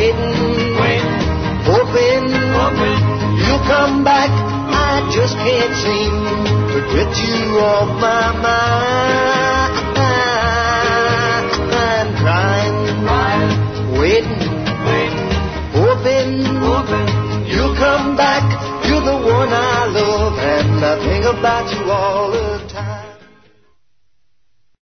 waiting, hoping you'll come back. I just can't seem to get you off my mind. Crying, waiting, hoping you'll come back. You're the one I love, and I think about you all the